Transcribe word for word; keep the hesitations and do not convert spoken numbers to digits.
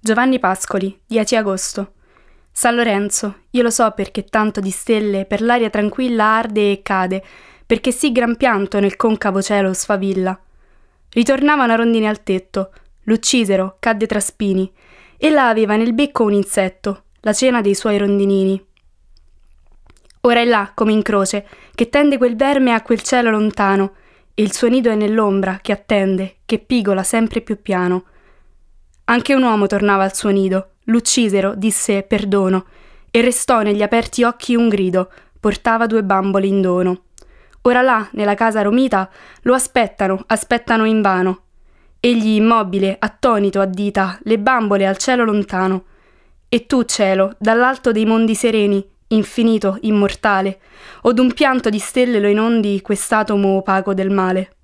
Giovanni Pascoli, dieci agosto. San Lorenzo, io lo so perché tanto di stelle per l'aria tranquilla arde e cade, perché sì gran pianto nel concavo cielo sfavilla. Ritornava una rondine al tetto, l'uccisero, cadde tra spini. Ella aveva nel becco un insetto, la cena dei suoi rondinini. Ora è là, come in croce, che tende quel verme a quel cielo lontano, e il suo nido è nell'ombra, che attende, che pigola sempre più piano. Anche un uomo tornava al suo nido, l'uccisero, disse perdono, e restò negli aperti occhi un grido, portava due bambole in dono. Ora là, nella casa romita, lo aspettano, aspettano invano. Egli immobile, attonito, addita le bambole al cielo lontano. E tu, cielo, dall'alto dei mondi sereni, infinito, immortale, o d'un pianto di stelle lo inondi quest'atomo opaco del male.